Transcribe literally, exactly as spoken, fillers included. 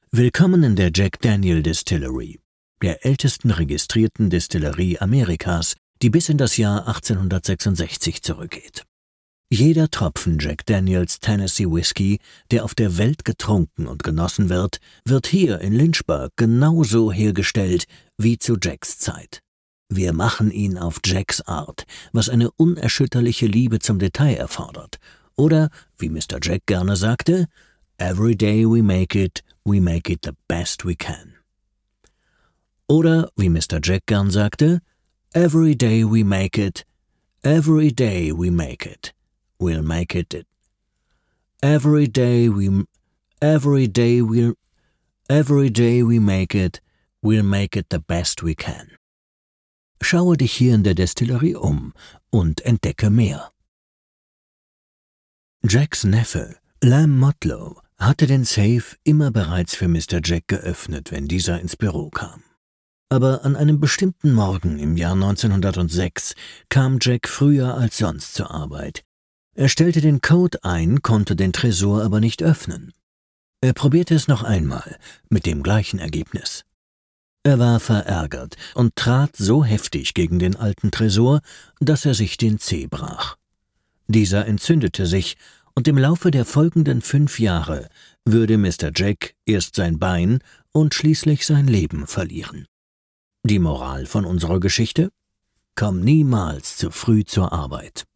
Willkommen in der Jack Daniel Distillery, der ältesten registrierten Distillerie Amerikas, die bis in das Jahr achtzehnhundertsechsundsechzig zurückgeht. Jeder Tropfen Jack Daniels Tennessee Whiskey, der auf der Welt getrunken und genossen wird, wird hier in Lynchburg genauso hergestellt wie zu Jacks Zeit. Wir machen ihn auf Jacks Art, was eine unerschütterliche Liebe zum Detail erfordert. Oder, wie Mister Jack gerne sagte, "Every day we make it, we make it the best we can." Oder, wie Mister Jack gern sagte, "Every day we make it, every day we make it, we'll make it it. Every day we, every day we'll, every day we make it, we'll make it the best we can." Schaue dich hier in der Destillerie um und entdecke mehr. Jacks Neffe, Lamb Motlow, hatte den Safe immer bereits für Mister Jack geöffnet, wenn dieser ins Büro kam. Aber an einem bestimmten Morgen im Jahr neunzehnhundertsechs kam Jack früher als sonst zur Arbeit. Er stellte den Code ein, konnte den Tresor aber nicht öffnen. Er probierte es noch einmal, mit dem gleichen Ergebnis. Er war verärgert und trat so heftig gegen den alten Tresor, dass er sich den Zeh brach. Dieser entzündete sich, und im Laufe der folgenden fünf Jahre würde Mister Jack erst sein Bein und schließlich sein Leben verlieren. Die Moral von unserer Geschichte? Komm niemals zu früh zur Arbeit.